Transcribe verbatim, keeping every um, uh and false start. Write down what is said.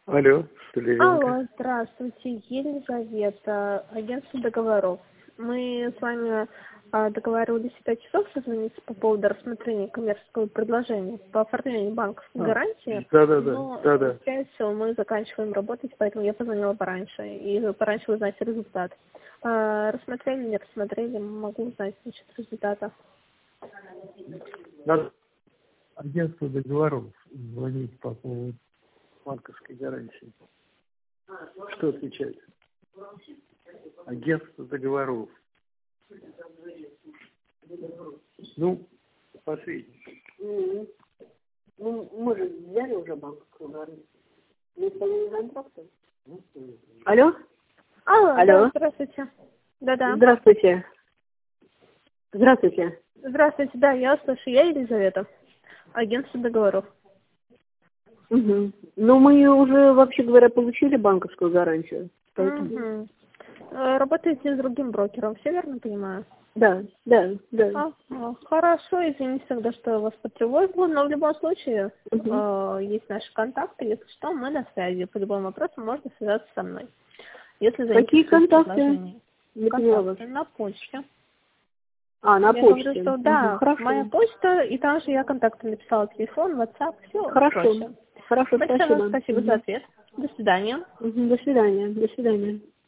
Алло, Столяренко. Алло, здравствуйте, Елизавета, агентство договоров. Мы с вами а, договаривались в пять часов созвониться по поводу рассмотрения коммерческого предложения по оформлению банковской А, гарантии. да, да, да, Но, да, да. скорее всего, мы заканчиваем работать, поэтому я позвонила пораньше. И пораньше узнать результат. А, рассмотрели, не рассмотрели, могу узнать насчет результата. Надо агентство договоров звонить по поводу банковской гарантии. Что отвечать? Агентство договоров. Ну, посредник. Mm. Ну, мы же взяли уже банковскую гарантию. Мы исполнили контракты. Алло? Алло, Алло. да, здравствуйте. Да-да. Здравствуйте. Здравствуйте. Здравствуйте, да, я слышу, я Елизавета, агентство договоров. Угу. Ну, мы уже, вообще говоря, получили банковскую гарантию. Поэтому... Угу. Работаете с другим брокером, все верно понимаю? Да, да, да. А, а, хорошо, извините тогда, что я вас потревожила, но в любом случае Угу. э, есть наши контакты, если что, мы на связи, по любым вопросам можно связаться со мной. Если Какие контакты? Не поняла вас. контакты на почте. А, на Я почте. говорю, что Угу. да, Хорошо. моя почта, и там же я контакты написала, телефон, WhatsApp, все Хорошо. проще. Хорошо, Большое спасибо. вам спасибо Угу. за ответ. До свидания. Угу. До свидания. До свидания.